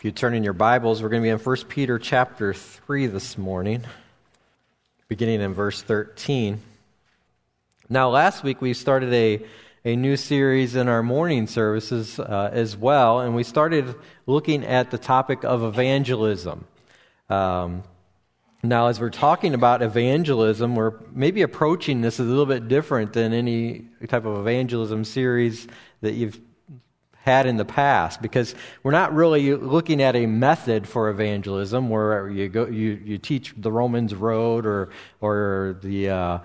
If you turn in your Bibles, we're going to be in 1 Peter chapter 3 this morning, beginning in verse 13. Now, last week we started a new series in our morning services as well, and we started looking at the topic of evangelism. Now, as we're talking about evangelism, we're maybe approaching this a little bit different than any type of evangelism series that you've had in the past, because we're not really looking at a method for evangelism where you teach the Romans Road or the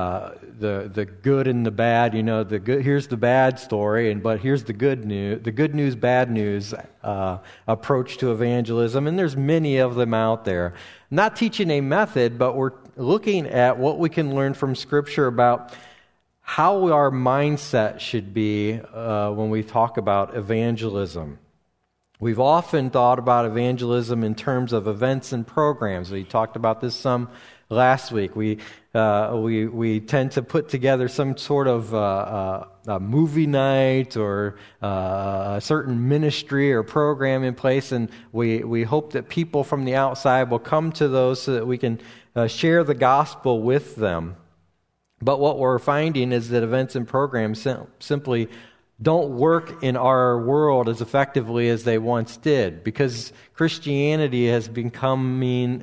good and the bad. You know, the good, here's the bad story, but here's the good news, bad news approach to evangelism, and there's many of them out there. Not teaching a method, but we're looking at what we can learn from Scripture about how our mindset should be when we talk about evangelism. We've often thought about evangelism in terms of events and programs. We talked about this some last week. We tend to put together some sort of a movie night or a certain ministry or program in place, and we hope that people from the outside will come to those so that we can share the gospel with them. But what we're finding is that events and programs simply don't work in our world as effectively as they once did, because Christianity has become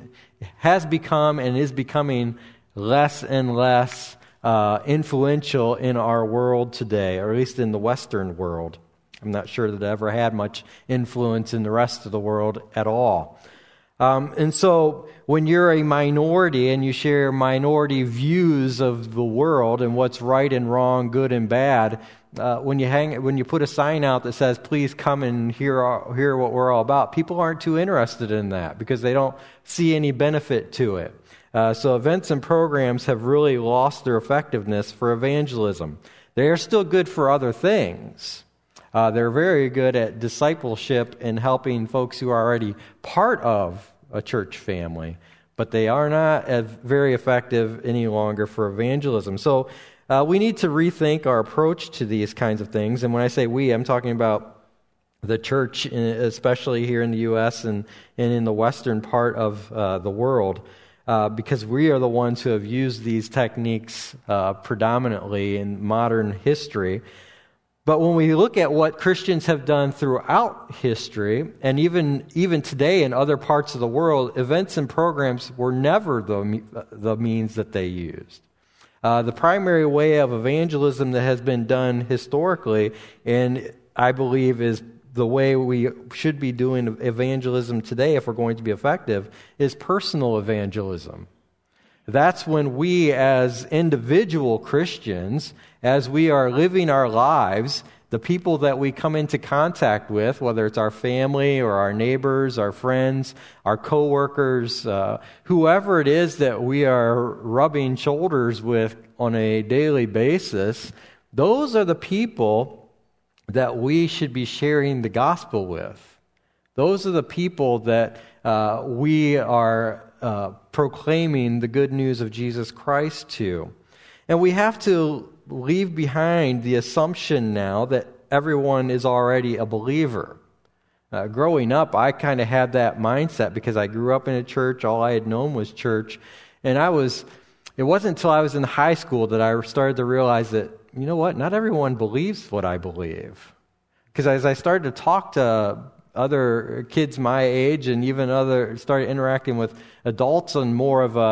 and is becoming less and less influential in our world today, or at least in the Western world. I'm not sure that it ever had much influence in the rest of the world at all. And so when you're a minority and you share minority views of the world and what's right and wrong, good and bad, when you put a sign out that says, please come and hear what we're all about, people aren't too interested in that because they don't see any benefit to it. So events and programs have really lost their effectiveness for evangelism. They are still good for other things. They're very good at discipleship and helping folks who are already part of a church family, but they are not very effective any longer for evangelism. So we need to rethink our approach to these kinds of things. And when I say we, I'm talking about the church, especially here in the U.S. and in the western part of the world, because we are the ones who have used these techniques predominantly in modern history. But when we look at what Christians have done throughout history, and even today in other parts of the world, events and programs were never the means that they used. The primary way of evangelism that has been done historically, and I believe is the way we should be doing evangelism today if we're going to be effective, is personal evangelism. That's when we as individual Christians, as we are living our lives, the people that we come into contact with, whether it's our family or our neighbors, our friends, our coworkers, whoever it is that we are rubbing shoulders with on a daily basis, those are the people that we should be sharing the gospel with. Those are the people that we are proclaiming the good news of Jesus Christ to. And we have to leave behind the assumption now that everyone is already a believer. Growing up, I kind of had that mindset because I grew up in a church. All I had known was church. And it wasn't until I was in high school that I started to realize that, you know what, not everyone believes what I believe. Because as I started to talk to other kids my age and even started interacting with adults on more of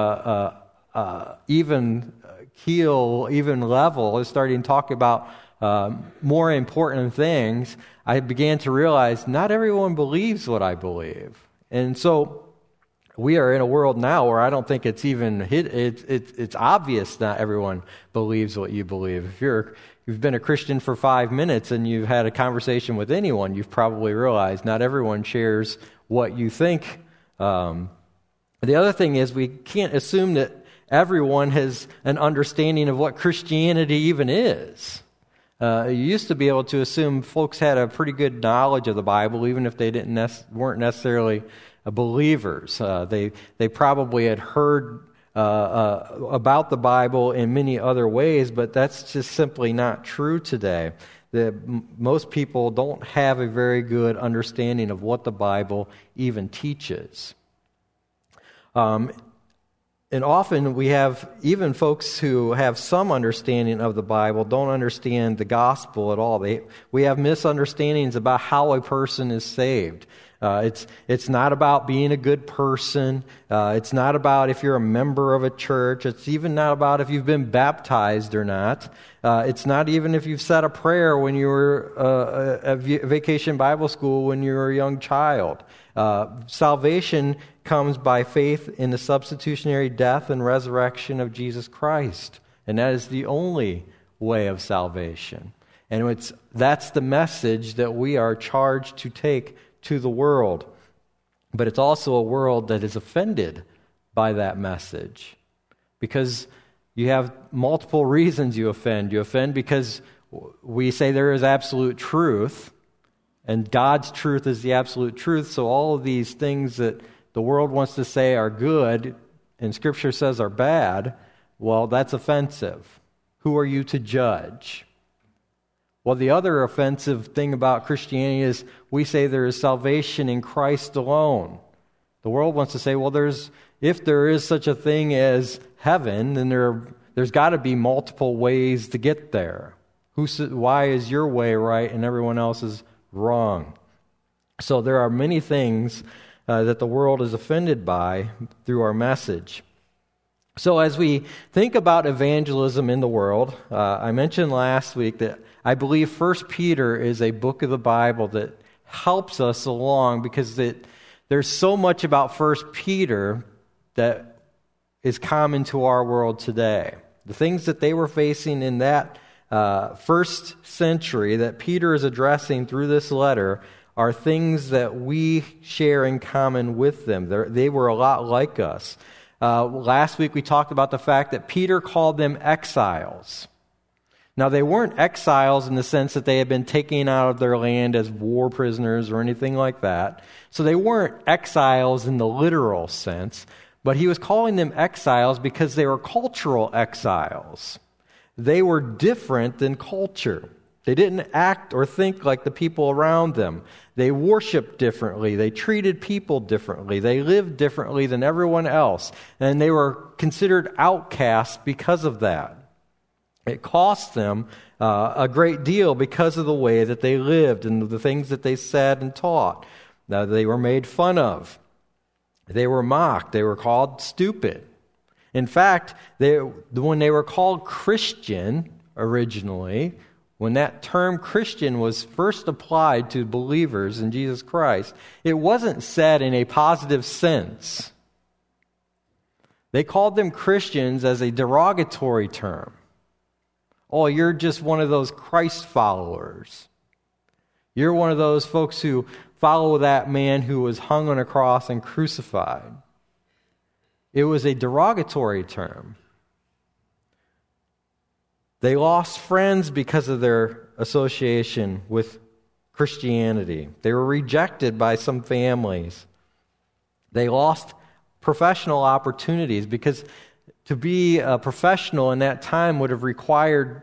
a even keel, even level, starting to talk about more important things, I began to realize not everyone believes what I believe. And so we are in a world now where I don't think it's even it's obvious not everyone believes what you believe. If you've been a Christian for 5 minutes and you've had a conversation with anyone, you've probably realized not everyone shares what you think. The other thing is we can't assume that everyone has an understanding of what Christianity even is. You used to be able to assume folks had a pretty good knowledge of the Bible, even if they weren't necessarily believers. They probably had heard about the Bible in many other ways, but that's just simply not true today. most people don't have a very good understanding of what the Bible even teaches. And often we have even folks who have some understanding of the Bible don't understand the gospel at all. We have misunderstandings about how a person is saved. It's not about being a good person. It's not about if you're a member of a church. It's even not about if you've been baptized or not. It's not even if you've said a prayer when you were at Vacation Bible School when you were a young child. Salvation comes by faith in the substitutionary death and resurrection of Jesus Christ. And that is the only way of salvation. And that's the message that we are charged to take to the world. But it's also a world that is offended by that message. Because you have multiple reasons you offend. You offend because we say there is absolute truth, and God's truth is the absolute truth. So all of these things that the world wants to say are good and Scripture says are bad, well, that's offensive. Who are you to judge? Well, the other offensive thing about Christianity is we say there is salvation in Christ alone. The world wants to say, well, if there is such a thing as heaven, then there's got to be multiple ways to get there. Why is your way right and everyone else is wrong? So there are many things that the world is offended by through our message. So as we think about evangelism in the world, I mentioned last week that I believe 1 Peter is a book of the Bible that helps us along because there's so much about 1 Peter that is common to our world today. The things that they were facing in that first century that Peter is addressing through this letter are things that we share in common with them. They were a lot like us. Last week we talked about the fact that Peter called them exiles. Now, they weren't exiles in the sense that they had been taken out of their land as war prisoners or anything like that. So they weren't exiles in the literal sense, but he was calling them exiles because they were cultural exiles. They were different than culture. They didn't act or think like the people around them. They worshiped differently. They treated people differently. They lived differently than everyone else. And they were considered outcasts because of that. It cost them a great deal because of the way that they lived and the things that they said and taught. Now, they were made fun of. They were mocked. They were called stupid. In fact, when they were called Christian originally, when that term Christian was first applied to believers in Jesus Christ, it wasn't said in a positive sense. They called them Christians as a derogatory term. Oh, you're just one of those Christ followers. You're one of those folks who follow that man who was hung on a cross and crucified. It was a derogatory term. They lost friends because of their association with Christianity. They were rejected by some families. They lost professional opportunities because to be a professional in that time would have required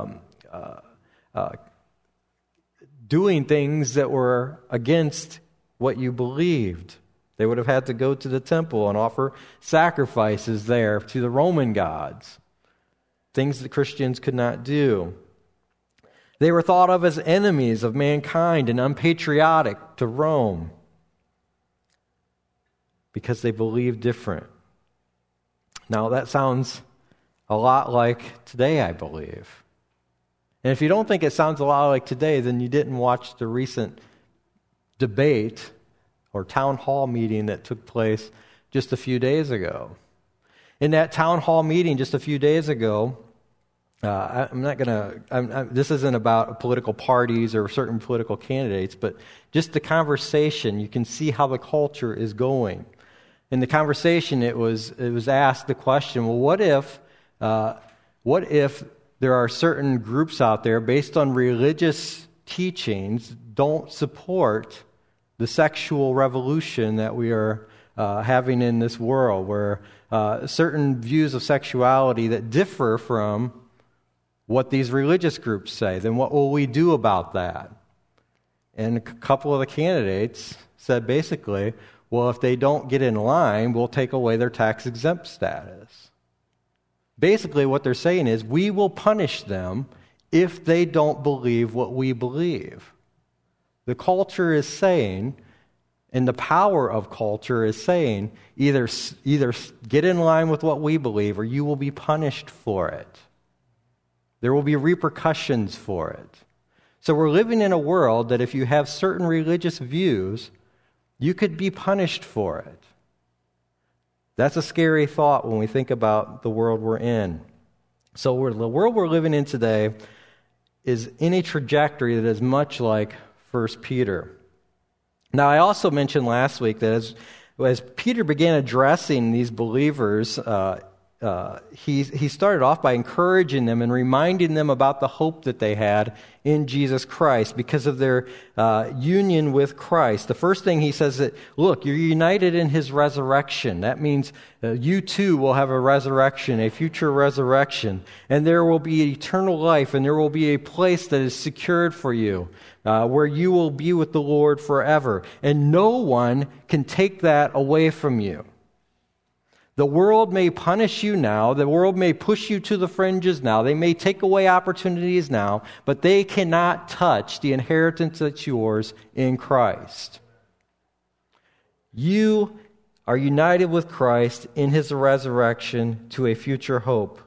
doing things that were against what you believed. They would have had to go to the temple and offer sacrifices there to the Roman gods. Things that Christians could not do. They were thought of as enemies of mankind and unpatriotic to Rome because they believed different. Now, that sounds a lot like today, I believe. And if you don't think it sounds a lot like today, then you didn't watch the recent debate or town hall meeting that took place just a few days ago. In that town hall meeting just a few days ago, this isn't about political parties or certain political candidates, but just the conversation, you can see how the culture is going. In the conversation, it was asked the question, well, what if there are certain groups out there based on religious teachings don't support the sexual revolution that we are having in this world, where certain views of sexuality that differ from what these religious groups say, then what will we do about that? And a couple of the candidates said basically, well, if they don't get in line, we'll take away their tax-exempt status. Basically, what they're saying is, we will punish them if they don't believe what we believe. The culture is saying, and the power of culture is saying, either get in line with what we believe or you will be punished for it. There will be repercussions for it. So we're living in a world that if you have certain religious views, you could be punished for it. That's a scary thought when we think about the world we're in. So the world we're living in today is in a trajectory that is much like 1 Peter. Now, I also mentioned last week that as Peter began addressing these believers, he started off by encouraging them and reminding them about the hope that they had in Jesus Christ because of their union with Christ. The first thing he says that, look, you're united in his resurrection. That means you too will have a resurrection, a future resurrection, and there will be eternal life, and there will be a place that is secured for you, where you will be with the Lord forever, and no one can take that away from you. The world may punish you now. The world may push you to the fringes now. They may take away opportunities now, but they cannot touch the inheritance that's yours in Christ. You are united with Christ in his resurrection to a future hope.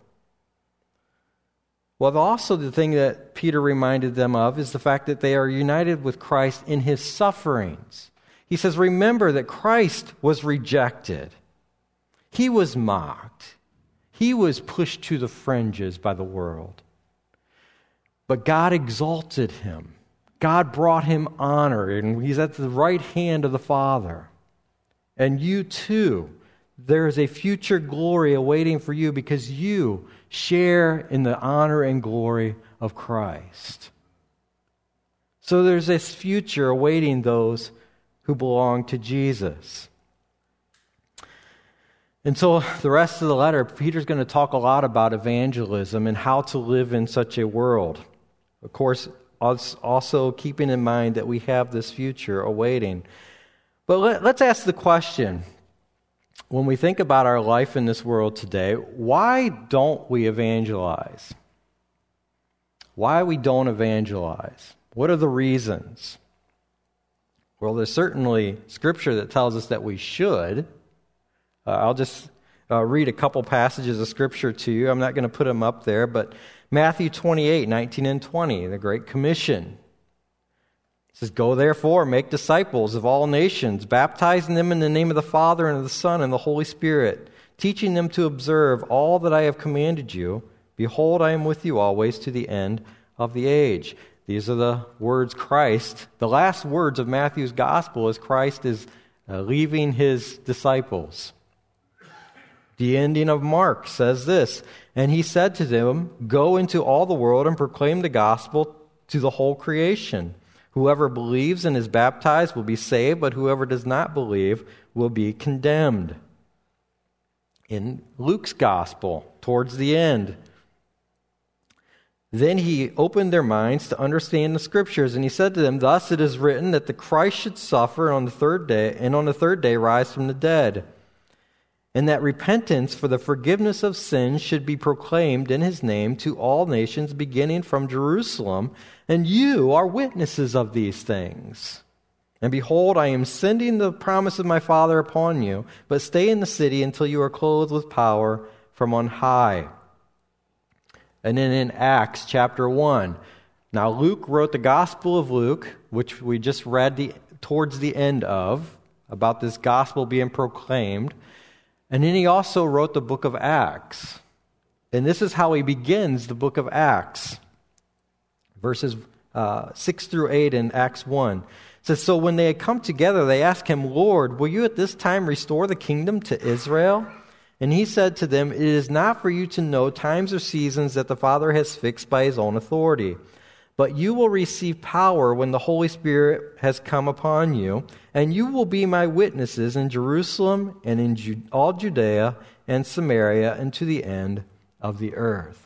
Well, also the thing that Peter reminded them of is the fact that they are united with Christ in his sufferings. He says, remember that Christ was rejected. He was mocked. He was pushed to the fringes by the world. But God exalted him. God brought him honor, and he's at the right hand of the Father. And you too, there is a future glory awaiting for you because you share in the honor and glory of Christ. So there's this future awaiting those who belong to Jesus. And so the rest of the letter, Peter's going to talk a lot about evangelism and how to live in such a world. Of course, also keeping in mind that we have this future awaiting. But let's ask the question, when we think about our life in this world today, why don't we evangelize? Why we don't evangelize? What are the reasons? Well, there's certainly Scripture that tells us that we should. I'll just read a couple passages of Scripture to you. I'm not going to put them up there, but Matthew 28, 19 and 20, the Great Commission. It says, go therefore, make disciples of all nations, baptizing them in the name of the Father and of the Son and the Holy Spirit, teaching them to observe all that I have commanded you. Behold, I am with you always to the end of the age. These are the words Christ. The last words of Matthew's gospel is Christ is leaving his disciples. The ending of Mark says this, and he said to them, go into all the world and proclaim the gospel to the whole creation. Whoever believes and is baptized will be saved, but whoever does not believe will be condemned. In Luke's gospel, towards the end, then he opened their minds to understand the Scriptures, and he said to them, thus it is written that the Christ should suffer on the third day, and on the third day rise from the dead, and that repentance for the forgiveness of sins should be proclaimed in his name to all nations, beginning from Jerusalem. And you are witnesses of these things. And behold, I am sending the promise of my Father upon you, but stay in the city until you are clothed with power from on high. And then in Acts chapter 1, now Luke wrote the Gospel of Luke, which we just read towards the end of, about this gospel being proclaimed. And then he also wrote the book of Acts. And this is how he begins the book of Acts. Verses 6 through 8 in Acts 1. It says, so when they had come together, they asked him, Lord, will you at this time restore the kingdom to Israel? And he said to them, it is not for you to know times or seasons that the Father has fixed by his own authority. But you will receive power when the Holy Spirit has come upon you, and you will be my witnesses in Jerusalem and in all Judea and Samaria and to the end of the earth.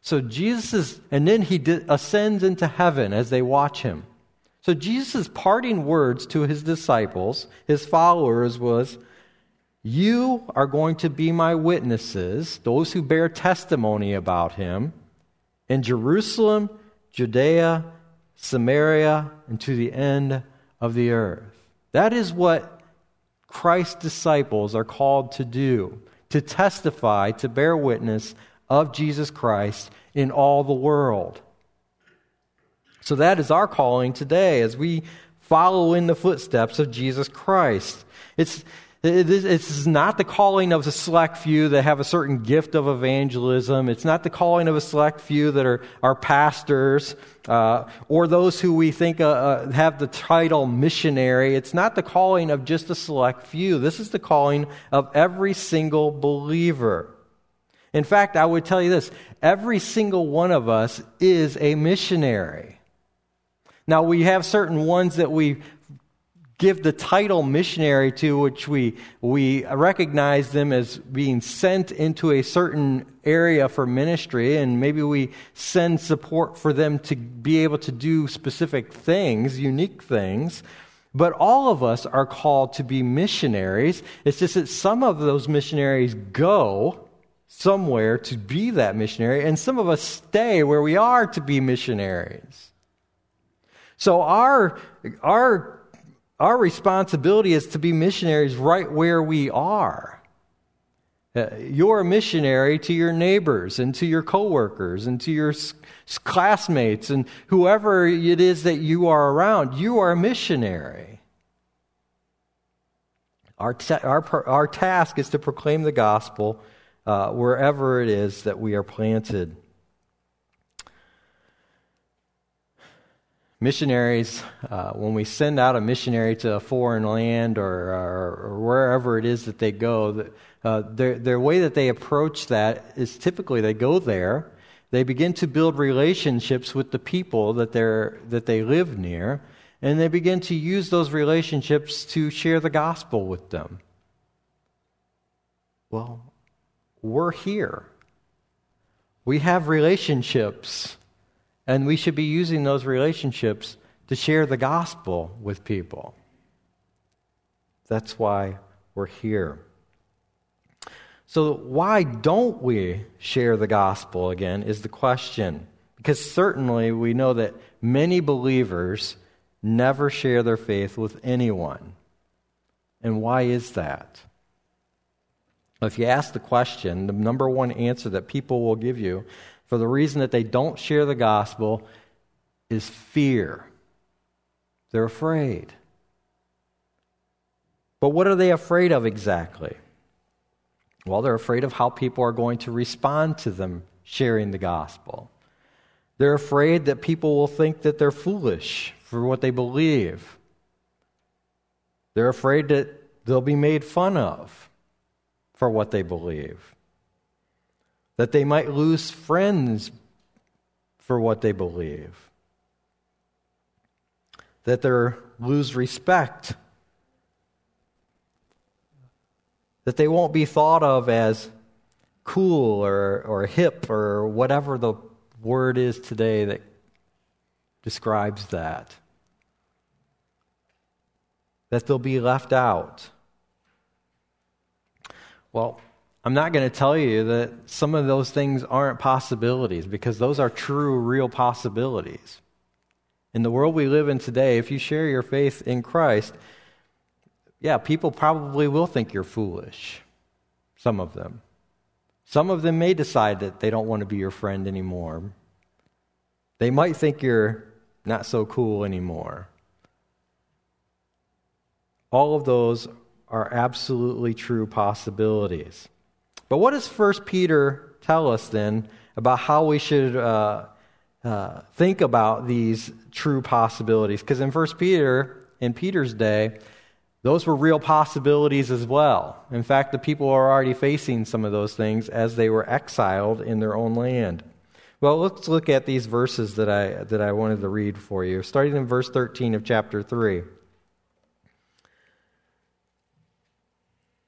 So and then he ascends into heaven as they watch him. So Jesus' parting words to his disciples, his followers, was, "You are going to be my witnesses, those who bear testimony about him, in Jerusalem, Judea, Samaria, and to the end of the earth." That is what Christ's disciples are called to do, to testify, to bear witness of Jesus Christ in all the world. So that is our calling today as we follow in the footsteps of Jesus Christ. It's not the calling of a select few that have a certain gift of evangelism. It's not the calling of a select few that are pastors or those who we think have the title missionary. It's not the calling of just a select few. This is the calling of every single believer. In fact, I would tell you this, every single one of us is a missionary. Now, we have certain ones that we give the title missionary to, which we recognize them as being sent into a certain area for ministry, and maybe we send support for them to be able to do specific things, unique things. But all of us are called to be missionaries. It's just that some of those missionaries go somewhere to be that missionary, and some of us stay where we are to be missionaries. So our responsibility is to be missionaries right where we are. You're a missionary to your neighbors and to your coworkers and to your classmates and whoever it is that you are around. You are a missionary. Our task is to proclaim the gospel wherever it is that we are planted. Missionaries, when we send out a missionary to a foreign land or wherever it is that they go, their way that they approach that is typically they go there, they begin to build relationships with the people that they live near, and they begin to use those relationships to share the gospel with them. Well, we're here. We have relationships. And we should be using those relationships to share the gospel with people. That's why we're here. So why don't we share the gospel, again, is the question. Because certainly we know that many believers never share their faith with anyone. And why is that? If you ask the question, the number one answer that people will give you for the reason that they don't share the gospel is fear. They're afraid. But what are they afraid of exactly? Well, they're afraid of how people are going to respond to them sharing the gospel. They're afraid that people will think that they're foolish for what they believe. They're afraid that they'll be made fun of for what they believe. That they might lose friends for what they believe. That they'll lose respect. That they won't be thought of as cool or hip or whatever the word is today that describes that. That they'll be left out. Well, I'm not going to tell you that some of those things aren't possibilities, because those are true, real possibilities. In the world we live in today, if you share your faith in Christ, yeah, people probably will think you're foolish. Some of them. Some of them may decide that they don't want to be your friend anymore. They might think you're not so cool anymore. All of those are absolutely true possibilities. But what does 1 Peter tell us then about how we should think about these true possibilities? Because in 1 Peter, in Peter's day, those were real possibilities as well. In fact, the people are already facing some of those things as they were exiled in their own land. Well, let's look at these verses that I wanted to read for you, starting in verse 13 of chapter 3.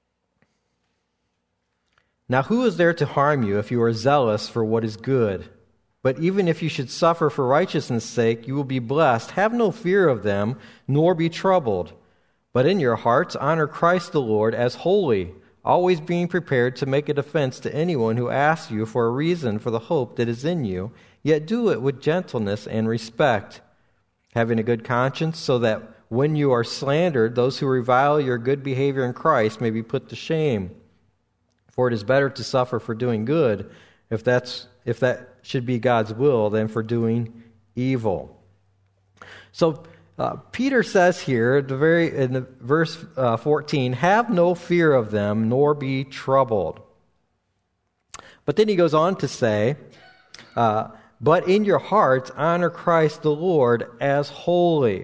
Now, who is there to harm you if you are zealous for what is good? But even if you should suffer for righteousness' sake, you will be blessed. Have no fear of them, nor be troubled. But in your hearts honor Christ the Lord as holy, always being prepared to make a defense to anyone who asks you for a reason for the hope that is in you, yet do it with gentleness and respect, having a good conscience, so that when you are slandered, those who revile your good behavior in Christ may be put to shame. For it is better to suffer for doing good, if that should be God's will, than for doing evil. So Peter says here in verse 14, have no fear of them, nor be troubled. But then he goes on to say, but in your hearts honor Christ the Lord as holy.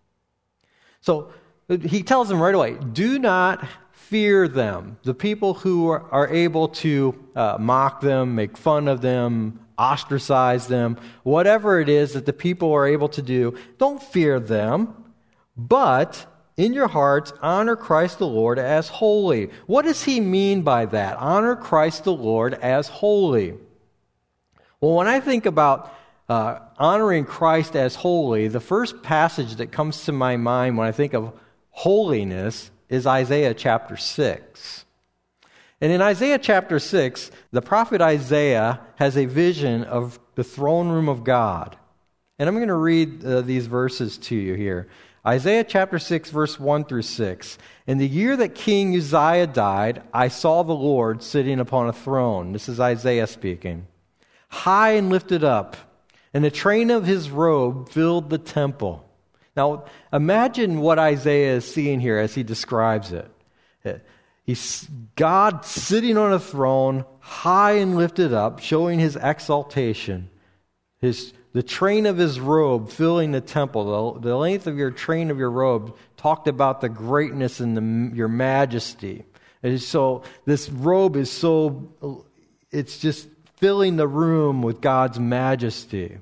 So he tells them right away, do not fear them. The people who are able to mock them, make fun of them, ostracize them, whatever it is that the people are able to do, don't fear them, but in your hearts honor Christ the Lord as holy. What does he mean by that? Honor Christ the Lord as holy. Well, when I think about honoring Christ as holy, the first passage that comes to my mind when I think of holiness is Isaiah chapter 6. And in Isaiah chapter 6, the prophet Isaiah has a vision of the throne room of God. And I'm going to read these verses to you here. Isaiah chapter 6, verse 1 through 6. In the year that King Uzziah died, I saw the Lord sitting upon a throne. This is Isaiah speaking. High and lifted up, and the train of his robe filled the temple. Now, imagine what Isaiah is seeing here as he describes it. He's God sitting on a throne, high and lifted up, showing his exaltation. The train of his robe filling the temple, the length of your train of your robe talked about the greatness and your majesty. And so this robe is it's just filling the room with God's majesty.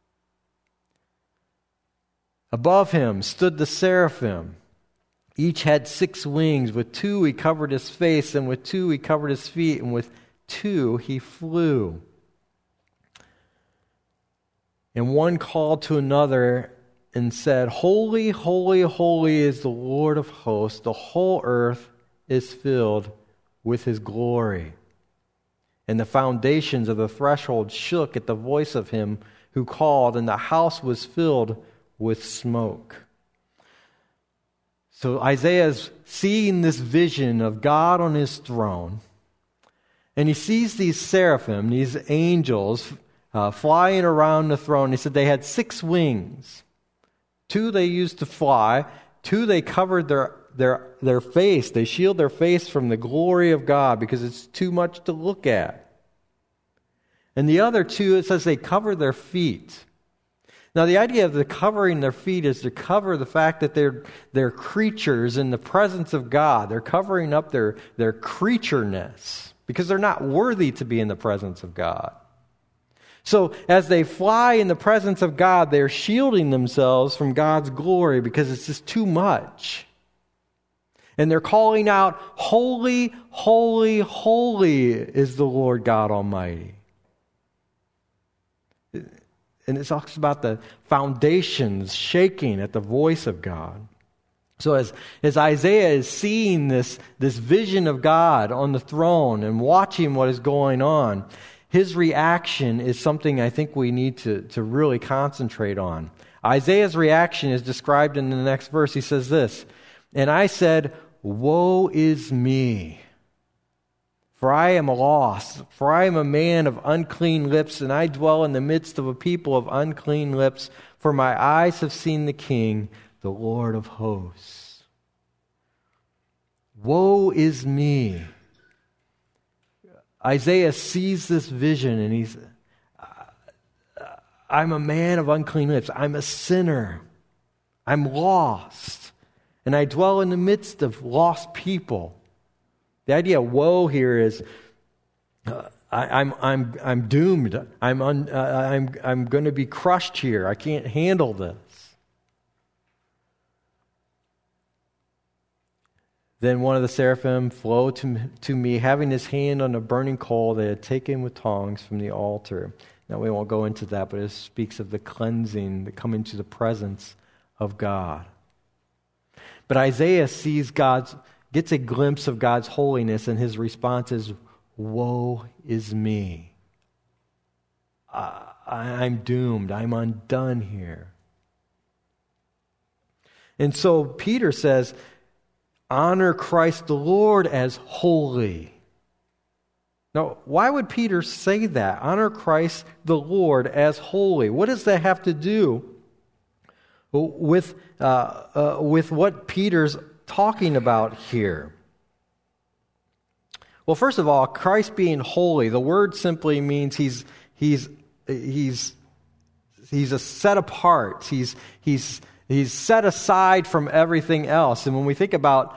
Above him stood the seraphim. Each had 6 wings. With 2 he covered his face, and with 2 he covered his feet, and with 2 he flew. And one called to another and said, Holy, holy, holy is the Lord of hosts. The whole earth is filled with his glory. And the foundations of the threshold shook at the voice of him who called, and the house was filled with smoke. So Isaiah is seeing this vision of God on his throne, and he sees these seraphim, these angels, flying around the throne. He said they had 6 wings. 2 they used to fly, 2 they covered their face. They shield their face from the glory of God because it's too much to look at. And the other 2, it says they cover their feet. Now, the idea of the covering their feet is to cover the fact that they're creatures in the presence of God. They're covering up their creatureness because they're not worthy to be in the presence of God. So, as they fly in the presence of God, they're shielding themselves from God's glory because it's just too much. And they're calling out, Holy, holy, holy is the Lord God Almighty. And it talks about the foundations shaking at the voice of God. So as Isaiah is seeing this vision of God on the throne and watching what is going on, his reaction is something I think we need to really concentrate on. Isaiah's reaction is described in the next verse. He says this, And I said, Woe is me! For I am lost, for I am a man of unclean lips, and I dwell in the midst of a people of unclean lips, for my eyes have seen the King, the Lord of hosts. Woe is me! Isaiah sees this vision, and I'm a man of unclean lips. I'm a sinner. I'm lost, and I dwell in the midst of lost people. The idea of woe here is I'm doomed. I'm going to be crushed here. I can't handle this. Then one of the seraphim flew to me, having his hand on a burning coal they had taken with tongs from the altar. Now, we won't go into that, but it speaks of the cleansing, the coming to the presence of God. But Isaiah gets a glimpse of God's holiness, and his response is, "Woe is me. I'm doomed. I'm undone here." And so Peter says, honor Christ the Lord as holy. Now, why would Peter say that? Honor Christ the Lord as holy. What does that have to do with what Peter's talking about here? Well, first of all, Christ being holy, the word simply means he's a set apart. He's set aside from everything else. And when we think about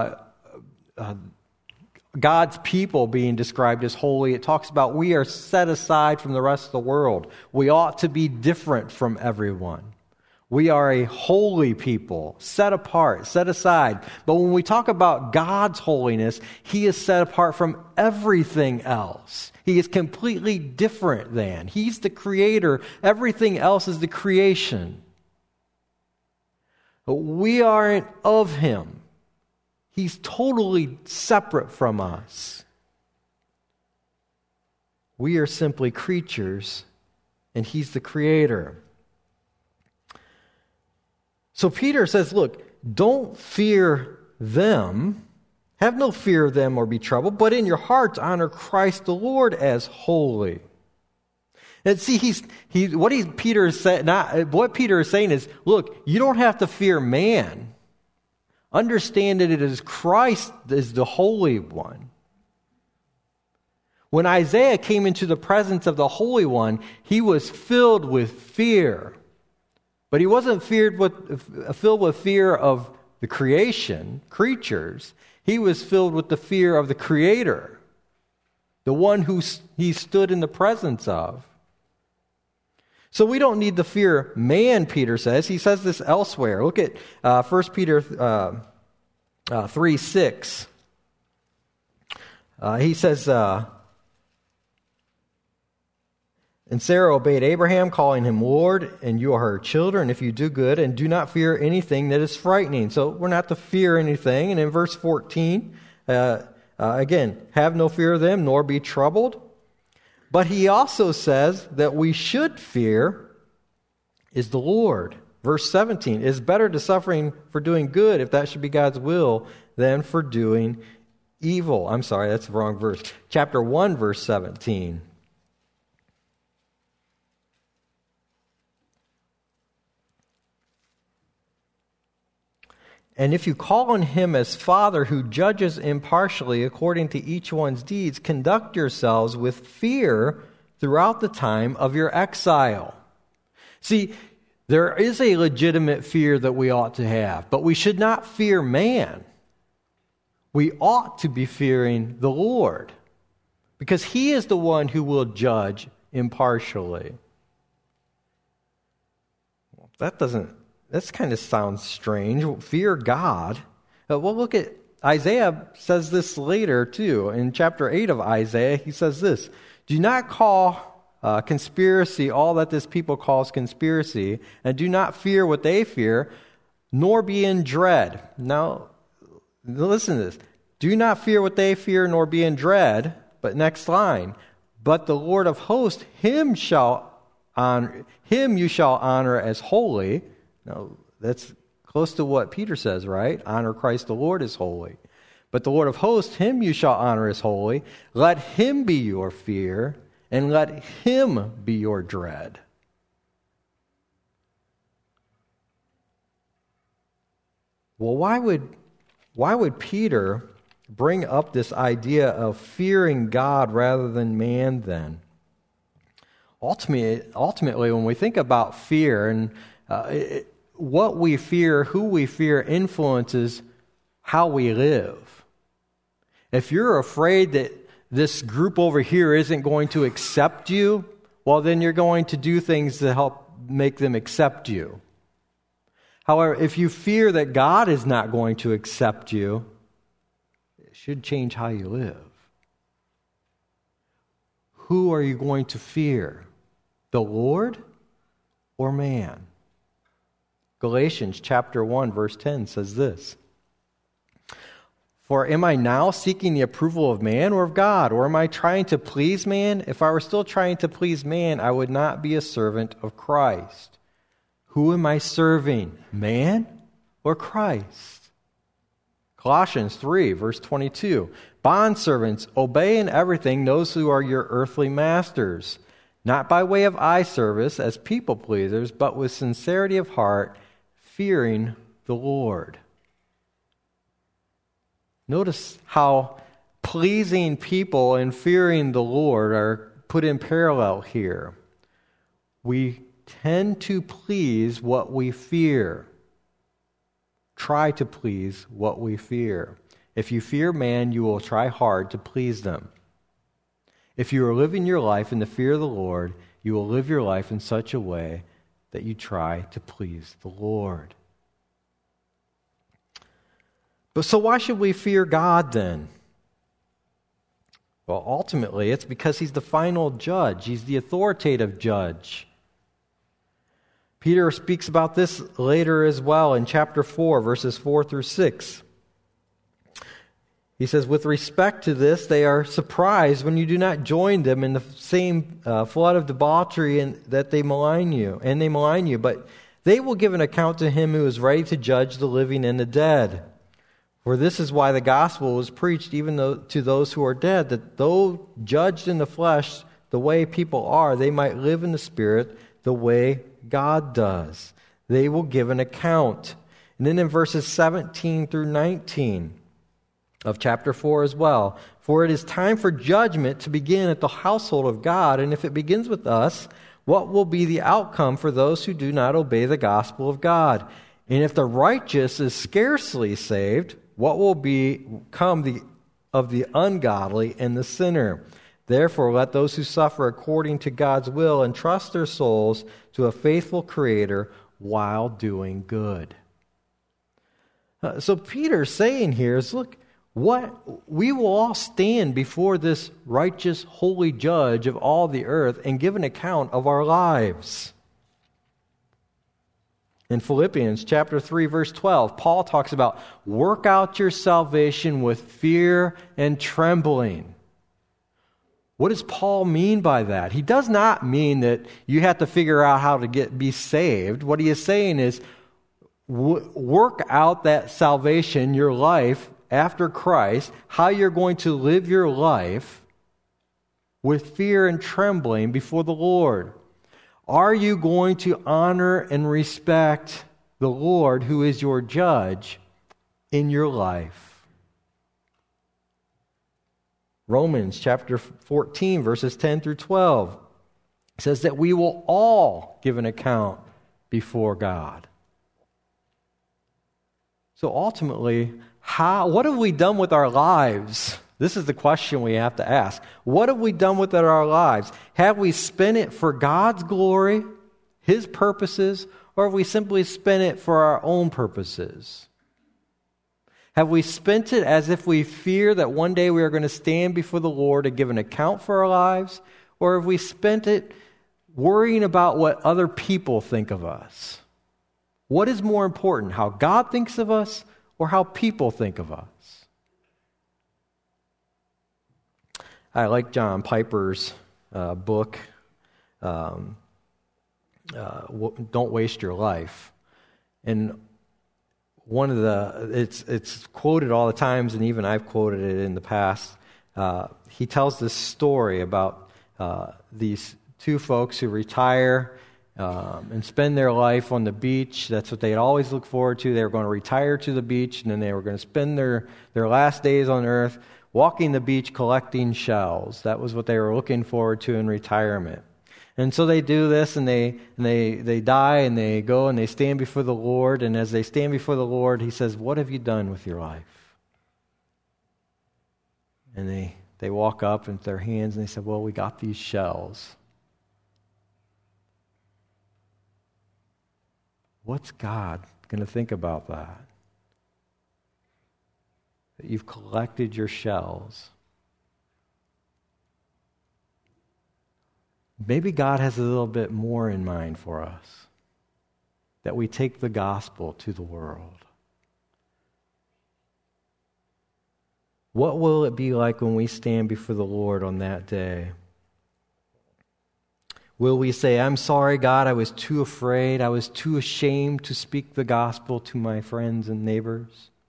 God's people being described as holy, it talks about we are set aside from the rest of the world. We ought to be different from everyone. We are a holy people, set apart, set aside. But when we talk about God's holiness, He is set apart from everything else. He is completely different than. He's the creator. Everything else is the creation. But we aren't of Him. He's totally separate from us. We are simply creatures, and He's the creator. So Peter says, look, don't fear them. Have no fear of them or be troubled, but in your hearts honor Christ the Lord as holy. And see, what Peter is saying is, look, you don't have to fear man. Understand that it is Christ is the Holy One. When Isaiah came into the presence of the Holy One, he was filled with fear. But he wasn't filled with fear of the creatures. He was filled with the fear of the Creator, the one who he stood in the presence of. So we don't need to fear man, Peter says. He says this elsewhere. Look at 1 Peter 3:6. He says, and Sarah obeyed Abraham, calling him Lord, and you are her children if you do good, and do not fear anything that is frightening. So we're not to fear anything. And in verse 14, again, have no fear of them, nor be troubled. But he also says that we should fear is the Lord. Verse 17, it is better to suffering for doing good, if that should be God's will, than for doing evil. I'm sorry, that's the wrong verse. Chapter 1, verse 17. And if you call on Him as Father who judges impartially according to each one's deeds, conduct yourselves with fear throughout the time of your exile. See, there is a legitimate fear that we ought to have, but we should not fear man. We ought to be fearing the Lord, because He is the one who will judge impartially. That kind of sounds strange. Fear God. Well, look at Isaiah says this later too. In chapter 8 of Isaiah, he says this: do not call conspiracy all that this people calls conspiracy, and do not fear what they fear, nor be in dread. Now, listen to this. Do not fear what they fear, nor be in dread. But next line, but the Lord of hosts, him you shall honor as holy. Now, that's close to what Peter says, right? Honor Christ the Lord as holy. But the Lord of hosts, Him you shall honor as holy. Let Him be your fear, and let Him be your dread. Well, why would Peter bring up this idea of fearing God rather than man then? Ultimately, when we think about fear, and what we fear, who we fear, influences how we live. If you're afraid that this group over here isn't going to accept you, well, then you're going to do things to help make them accept you. However, if you fear that God is not going to accept you, it should change how you live. Who are you going to fear? The Lord or man? Galatians chapter 1, verse 10 says this. For am I now seeking the approval of man or of God? Or am I trying to please man? If I were still trying to please man, I would not be a servant of Christ. Who am I serving? Man or Christ? Colossians 3, verse 22. Bondservants, obey in everything those who are your earthly masters, not by way of eye service as people pleasers, but with sincerity of heart, fearing the Lord. Notice how pleasing people and fearing the Lord are put in parallel here. We tend to please what we fear. Try to please what we fear. If you fear man, you will try hard to please them. If you are living your life in the fear of the Lord, you will live your life in such a way that you try to please the Lord. But so why should we fear God then? Well, ultimately, it's because He's the final judge. He's the authoritative judge. Peter speaks about this later as well in chapter 4, verses 4 through 6. He says, with respect to this, they are surprised when you do not join them in the same flood of debauchery and that they malign you. But they will give an account to Him who is ready to judge the living and the dead. For this is why the gospel was preached even to those who are dead, that though judged in the flesh the way people are, they might live in the Spirit the way God does. They will give an account. And then in verses 17 through 19 of chapter 4 as well, for it is time for judgment to begin at the household of God, and if it begins with us, what will be the outcome for those who do not obey the gospel of God? And if the righteous is scarcely saved, what will become of the ungodly and the sinner? Therefore, let those who suffer according to God's will entrust their souls to a faithful Creator while doing good. So Peter's saying here is, look, we will all stand before this righteous, holy judge of all the earth and give an account of our lives. In Philippians chapter 3, verse 12, Paul talks about work out your salvation with fear and trembling. What does Paul mean by that? He does not mean that you have to figure out how to be saved. What he is saying is work out that salvation, your life after Christ, how you're going to live your life with fear and trembling before the Lord. Are you going to honor and respect the Lord who is your judge in your life? Romans chapter 14, verses 10 through 12 says that we will all give an account before God. So ultimately, what have we done with our lives? This is the question we have to ask. What have we done with our lives? Have we spent it for God's glory, His purposes, or have we simply spent it for our own purposes? Have we spent it as if we fear that one day we are going to stand before the Lord and give an account for our lives? Or have we spent it worrying about what other people think of us? What is more important, how God thinks of us or how people think of us? I like John Piper's book, Don't Waste Your Life. And it's quoted all the times, and even I've quoted it in the past. He tells this story about these two folks who retire and spend their life on the beach. That's what they'd always look forward to. They were going to retire to the beach, and then they were going to spend their last days on earth walking the beach collecting shells. That was what they were looking forward to in retirement. And so they do this, and they die, and they go and they stand before the Lord. And as they stand before the Lord, He says, "What have you done with your life?" And they walk up with their hands, and they said, "Well, we got these shells." What's God going to think about that? That you've collected your shells. maybe God has a little bit more in mind for us, that we take the gospel to the world. What will it be like when we stand before the Lord on that day? Will we say, I'm sorry, God, I was too afraid, I was too ashamed to speak the gospel to my friends and neighbors?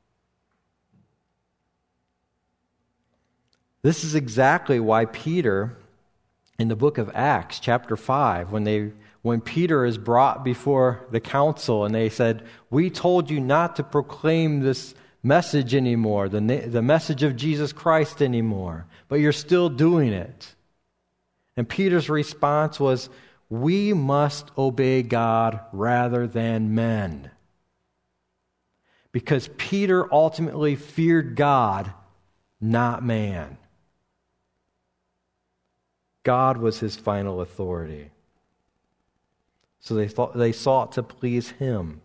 This is exactly why Peter, in the book of Acts, chapter 5, when Peter is brought before the council and they said, we told you not to proclaim this message anymore, the message of Jesus Christ anymore, but you're still doing it. And Peter's response was, we must obey God rather than men. Because Peter ultimately feared God, not man. God was his final authority. So they sought to please him.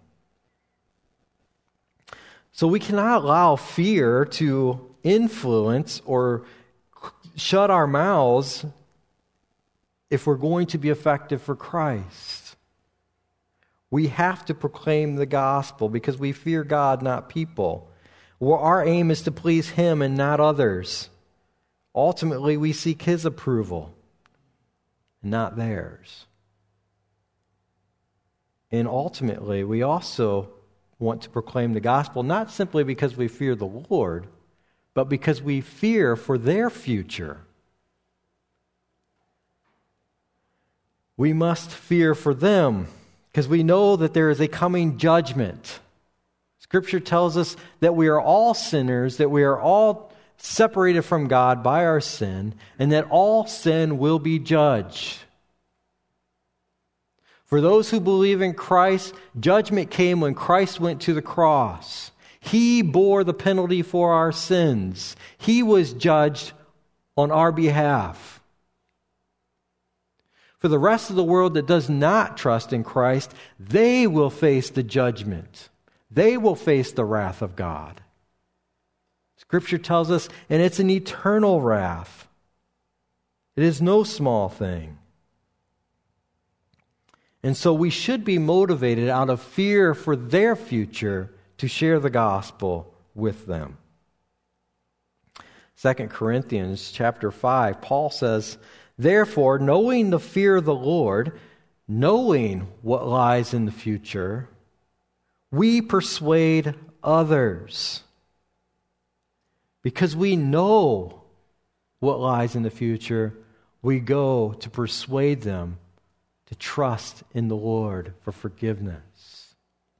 So we cannot allow fear to influence or shut our mouths if we're going to be effective for Christ. We have to proclaim the gospel because we fear God, not people. Well, our aim is to please him and not others. Ultimately, we seek his approval, not theirs. And ultimately, we also want to proclaim the gospel, not simply because we fear the Lord, but because we fear for their future. We must fear for them because we know that there is a coming judgment. Scripture tells us that we are all sinners, that we are all separated from God by our sin, and that all sin will be judged. For those who believe in Christ, judgment came when Christ went to the cross. He bore the penalty for our sins. He was judged on our behalf. For the rest of the world that does not trust in Christ, they will face the judgment. They will face the wrath of God. Scripture tells us, and it's an eternal wrath. It is no small thing. And so we should be motivated out of fear for their future to share the gospel with them. 2 Corinthians chapter 5, Paul says, therefore, knowing the fear of the Lord, knowing what lies in the future, we persuade others. Because we know what lies in the future, we go to persuade them to trust in the Lord for forgiveness.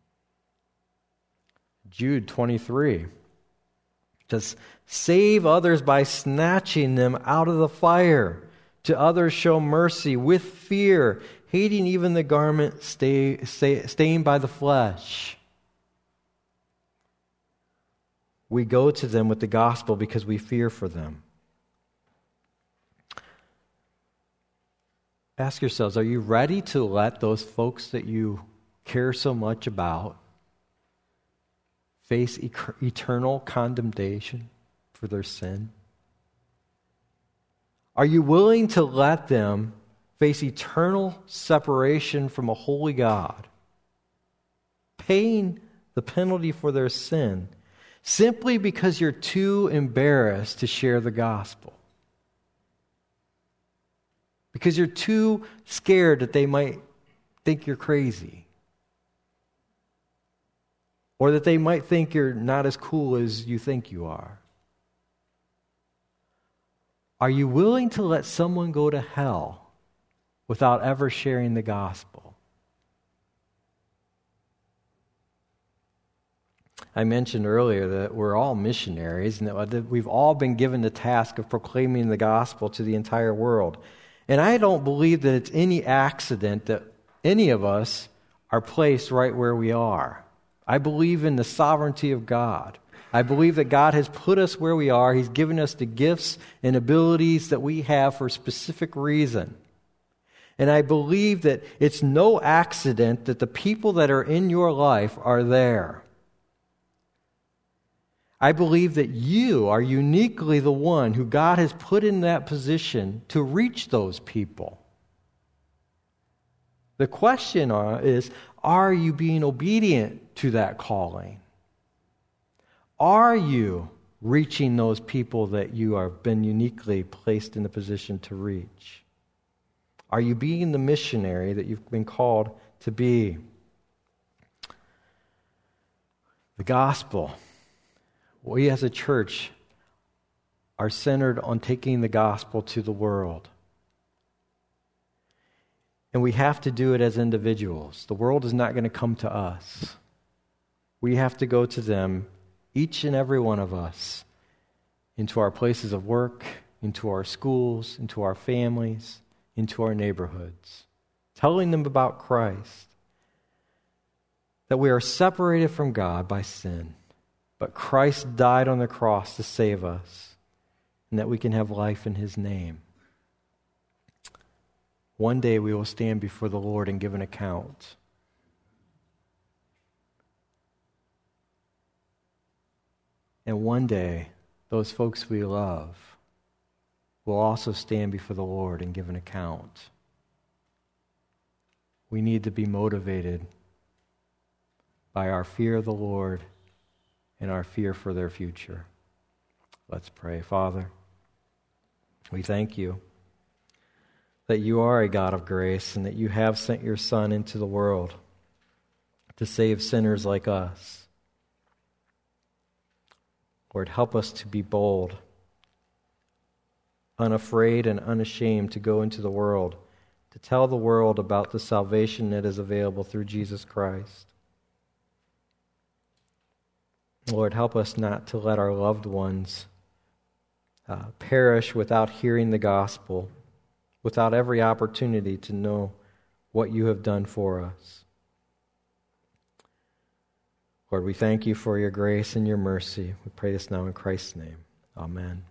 Jude 23 says, save others by snatching them out of the fire. To others show mercy with fear, hating even the garment stained by the flesh. We go to them with the gospel because we fear for them. Ask yourselves, are you ready to let those folks that you care so much about face eternal condemnation for their sin? Are you willing to let them face eternal separation from a holy God, paying the penalty for their sin, simply because you're too embarrassed to share the gospel? Because you're too scared that they might think you're crazy. Or that they might think you're not as cool as you think you are. Are you willing to let someone go to hell without ever sharing the gospel? I mentioned earlier that we're all missionaries and that we've all been given the task of proclaiming the gospel to the entire world. And I don't believe that it's any accident that any of us are placed right where we are. I believe in the sovereignty of God. I believe that God has put us where we are. He's given us the gifts and abilities that we have for a specific reason. And I believe that it's no accident that the people that are in your life are there. I believe that you are uniquely the one who God has put in that position to reach those people. The question is, are you being obedient to that calling? Are you reaching those people that you have been uniquely placed in the position to reach? Are you being the missionary that you've been called to be? The gospel. We as a church are centered on taking the gospel to the world. And we have to do it as individuals. The world is not going to come to us. We have to go to them, each and every one of us, into our places of work, into our schools, into our families, into our neighborhoods, telling them about Christ, that we are separated from God by sin, but Christ died on the cross to save us, and that we can have life in His name. One day we will stand before the Lord and give an account. And one day, those folks we love will also stand before the Lord and give an account. We need to be motivated by our fear of the Lord and our fear for their future. Let's pray. Father, we thank you that you are a God of grace and that you have sent your Son into the world to save sinners like us. Lord, help us to be bold, unafraid and unashamed to go into the world, to tell the world about the salvation that is available through Jesus Christ. Lord, help us not to let our loved ones perish without hearing the gospel, without every opportunity to know what you have done for us. Lord, we thank you for your grace and your mercy. We pray this now in Christ's name. Amen.